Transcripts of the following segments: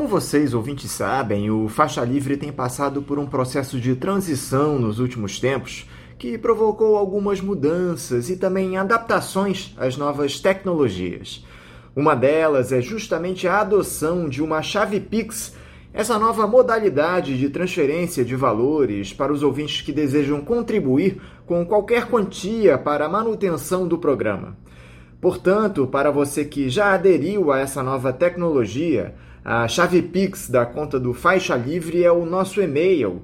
vocês, ouvintes, sabem, o Faixa Livre tem passado por um processo de transição nos últimos tempos que provocou algumas mudanças e também adaptações às novas tecnologias. Uma delas é justamente a adoção de uma chave Pix, essa nova modalidade de transferência de valores para os ouvintes que desejam contribuir com qualquer quantia para a manutenção do programa. Portanto, para você que já aderiu a essa nova tecnologia, a chave Pix da conta do Faixa Livre é o nosso e-mail,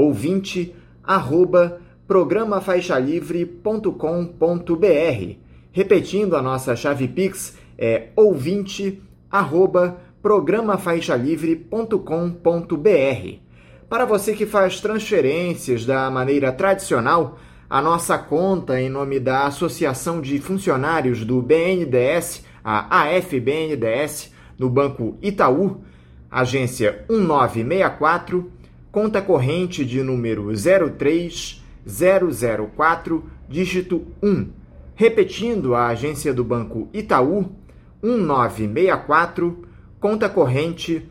ouvinte@programafaixalivre.com.br. Repetindo, a nossa chave Pix é ouvinte@programafaixalivre.com.br. Para você que faz transferências da maneira tradicional, a nossa conta em nome da Associação de Funcionários do BNDES, a AFBNDES, no Banco Itaú, agência 1964, conta corrente de número 03004, dígito 1. Repetindo, a agência do Banco Itaú, 1964, conta corrente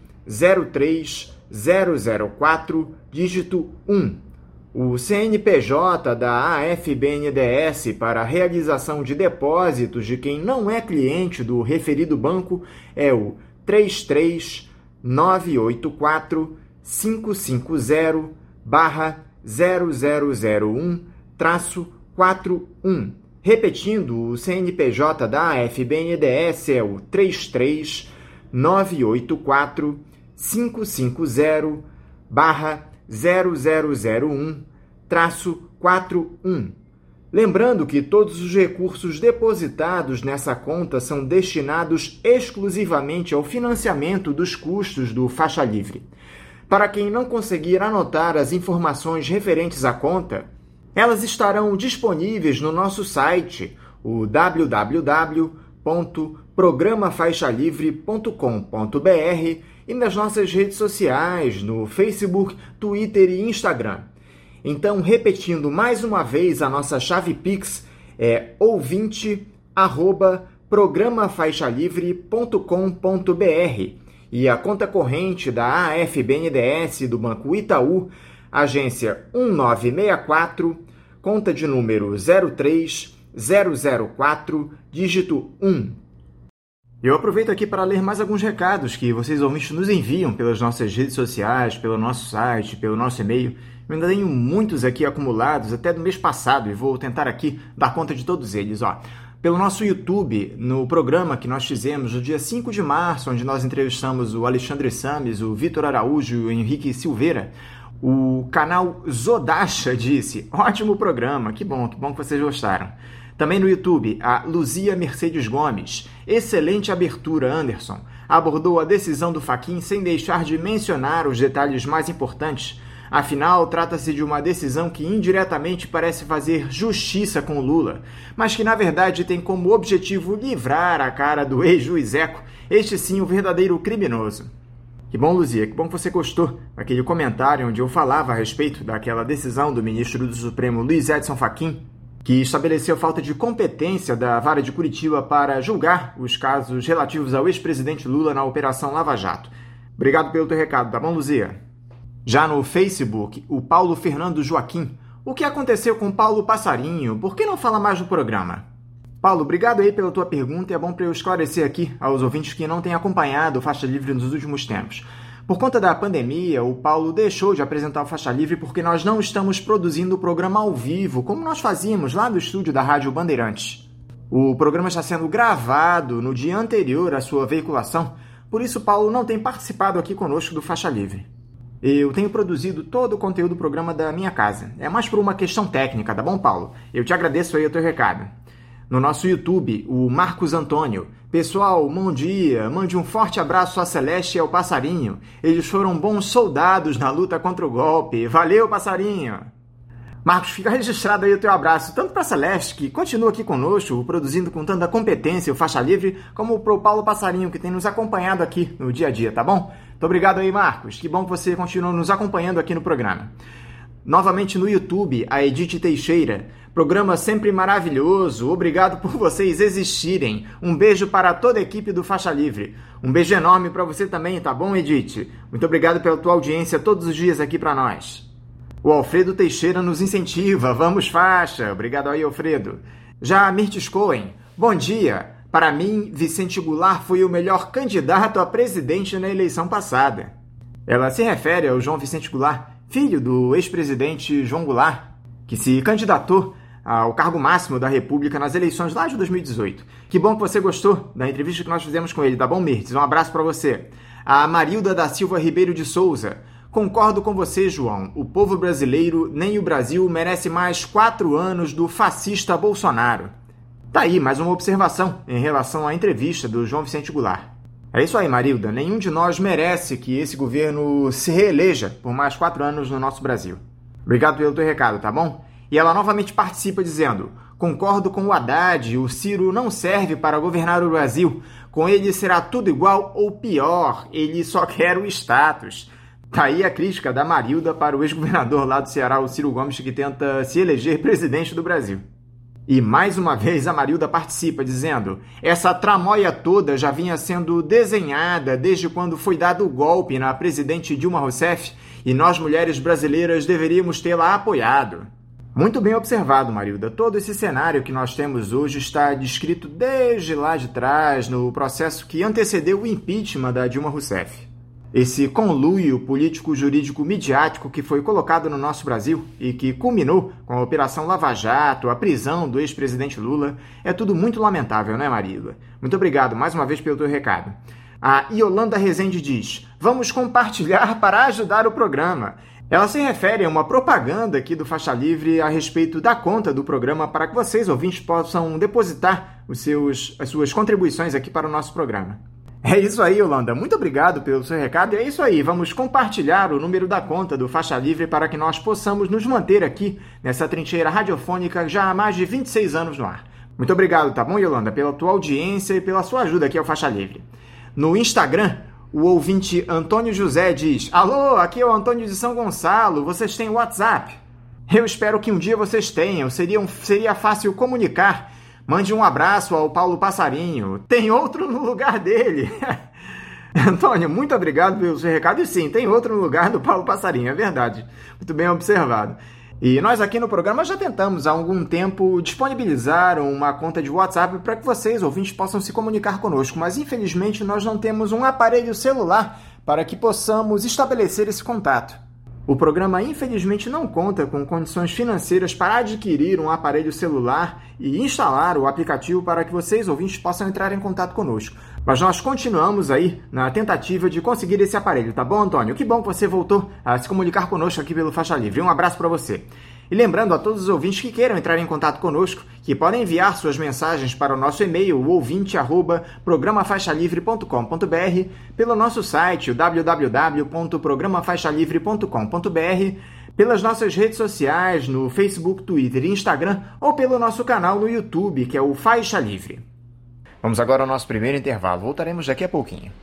03004, dígito 1. O CNPJ da AFBNDES para a realização de depósitos de quem não é cliente do referido banco é o 33984-550-0001-41. Repetindo, o CNPJ da AFBNDES é o 33984-550-0001-41. Lembrando que todos os recursos depositados nessa conta são destinados exclusivamente ao financiamento dos custos do Faixa Livre. Para quem não conseguir anotar as informações referentes à conta, elas estarão disponíveis no nosso site, o www.programafaixalivre.com.br, e nas nossas redes sociais, no Facebook, Twitter e Instagram. Então, repetindo mais uma vez, a nossa chave Pix é ouvinte@programafaixalivre.com.br e a conta corrente da AFBNDES do Banco Itaú, agência 1964, conta de número 03004, dígito 1. Eu aproveito aqui para ler mais alguns recados que vocês ouvintes nos enviam pelas nossas redes sociais, pelo nosso site, pelo nosso e-mail. Eu ainda tenho muitos aqui acumulados, até do mês passado, e vou tentar aqui dar conta de todos eles. Pelo nosso YouTube, no programa que nós fizemos no dia 5 de março, onde nós entrevistamos o Alexandre Sames, o Vitor Araújo e o Henrique Silveira, o canal Zodacha disse: ótimo programa, que bom que vocês gostaram. Também no YouTube, a Luzia Mercedes Gomes: excelente abertura, Anderson. Abordou a decisão do Fachin sem deixar de mencionar os detalhes mais importantes. Afinal, trata-se de uma decisão que indiretamente parece fazer justiça com Lula, mas que na verdade tem como objetivo livrar a cara do ex-juiz Eco, este sim o verdadeiro criminoso. Que bom, Luzia, que bom que você gostou daquele comentário onde eu falava a respeito daquela decisão do ministro do Supremo Luiz Edson Fachin, que estabeleceu falta de competência da Vara de Curitiba para julgar os casos relativos ao ex-presidente Lula na Operação Lava Jato. Obrigado pelo teu recado, tá bom, Luzia? Já no Facebook, o Paulo Fernando Joaquim: o que aconteceu com Paulo Passarinho? Por que não fala mais no programa? Paulo, obrigado aí pela tua pergunta, e é bom para eu esclarecer aqui aos ouvintes que não têm acompanhado o Faixa Livre nos últimos tempos. Por conta da pandemia, o Paulo deixou de apresentar o Faixa Livre porque nós não estamos produzindo o programa ao vivo, como nós fazíamos lá no estúdio da Rádio Bandeirantes. O programa está sendo gravado no dia anterior à sua veiculação, por isso Paulo não tem participado aqui conosco do Faixa Livre. Eu tenho produzido todo o conteúdo do programa da minha casa. É mais por uma questão técnica, tá bom, Paulo? Eu te agradeço aí o teu recado. No nosso YouTube, o Marcos Antônio: pessoal, bom dia, mande um forte abraço à Celeste e ao Passarinho. Eles foram bons soldados na luta contra o golpe. Valeu, Passarinho! Marcos, fica registrado aí o teu abraço, tanto para a Celeste, que continua aqui conosco, produzindo com tanta competência o Faixa Livre, como para o Paulo Passarinho, que tem nos acompanhado aqui no dia a dia, tá bom? Muito obrigado aí, Marcos. Que bom que você continua nos acompanhando aqui no programa. Novamente no YouTube, a Edith Teixeira: Programa sempre maravilhoso. Obrigado por vocês existirem. Um beijo para toda a equipe do Faixa Livre. Um beijo enorme para você também, tá bom, Edith? Muito obrigado pela tua audiência todos os dias aqui para nós. O Alfredo Teixeira nos incentiva. Vamos, faixa. Obrigado aí, Alfredo. Já a Mirtes Cohen. Bom dia. Para mim, Vicente Goulart foi o melhor candidato a presidente na eleição passada. Ela se refere ao João Vicente Goulart, filho do ex-presidente João Goulart, que se candidatou ao cargo máximo da República nas eleições lá de 2018. Que bom que você gostou da entrevista que nós fizemos com ele, tá bom, Mirtes? Um abraço para você. A Marilda da Silva Ribeiro de Souza. Concordo com você, João. O povo brasileiro, nem o Brasil, merece mais 4 anos do fascista Bolsonaro. Tá aí mais uma observação em relação à entrevista do João Vicente Goulart. É isso aí, Marilda. Nenhum de nós merece que esse governo se reeleja por mais 4 anos no nosso Brasil. Obrigado pelo teu recado, tá bom? E ela novamente participa dizendo: concordo com o Haddad, o Ciro não serve para governar o Brasil. Com ele será tudo igual ou pior. Ele só quer o status. Tá aí a crítica da Marilda para o ex-governador lá do Ceará, o Ciro Gomes, que tenta se eleger presidente do Brasil. E mais uma vez a Marilda participa dizendo: essa tramóia toda já vinha sendo desenhada desde quando foi dado o golpe na presidente Dilma Rousseff e nós mulheres brasileiras deveríamos tê-la apoiado. Muito bem observado, Marilda. Todo esse cenário que nós temos hoje está descrito desde lá de trás no processo que antecedeu o impeachment da Dilma Rousseff. Esse conluio político-jurídico midiático que foi colocado no nosso Brasil e que culminou com a Operação Lava Jato, a prisão do ex-presidente Lula, é tudo muito lamentável, né, Marília? Muito obrigado mais uma vez pelo teu recado. A Yolanda Rezende diz: vamos compartilhar para ajudar o programa. Ela se refere a uma propaganda aqui do Faixa Livre a respeito da conta do programa para que vocês, ouvintes, possam depositar as suas contribuições aqui para o nosso programa. É isso aí, Yolanda. Muito obrigado pelo seu recado. E é isso aí. Vamos compartilhar o número da conta do Faixa Livre para que nós possamos nos manter aqui nessa trincheira radiofônica já há mais de 26 anos no ar. Muito obrigado, tá bom, Yolanda, pela tua audiência e pela sua ajuda aqui ao Faixa Livre. No Instagram, o ouvinte Antônio José diz: alô, aqui é o Antônio de São Gonçalo. Vocês têm WhatsApp? Eu espero que um dia vocês tenham. Seria fácil comunicar. Mande um abraço ao Paulo Passarinho. Tem outro no lugar dele. Antônio, muito obrigado pelo seu recado. E sim, tem outro no lugar do Paulo Passarinho, é verdade. Muito bem observado. E nós aqui no programa já tentamos há algum tempo disponibilizar uma conta de WhatsApp para que vocês, ouvintes, possam se comunicar conosco. Mas infelizmente nós não temos um aparelho celular para que possamos estabelecer esse contato. O programa, infelizmente, não conta com condições financeiras para adquirir um aparelho celular e instalar o aplicativo para que vocês, ouvintes, possam entrar em contato conosco. Mas nós continuamos aí na tentativa de conseguir esse aparelho, tá bom, Antônio? Que bom que você voltou a se comunicar conosco aqui pelo Faixa Livre. Um abraço para você. E lembrando a todos os ouvintes que queiram entrar em contato conosco, que podem enviar suas mensagens para o nosso e-mail, ouvinte@programafaixalivre.com.br, pelo nosso site, o www.programafaixalivre.com.br, pelas nossas redes sociais, no Facebook, Twitter e Instagram, ou pelo nosso canal no YouTube, que é o Faixa Livre. Vamos agora ao nosso primeiro intervalo. Voltaremos daqui a pouquinho.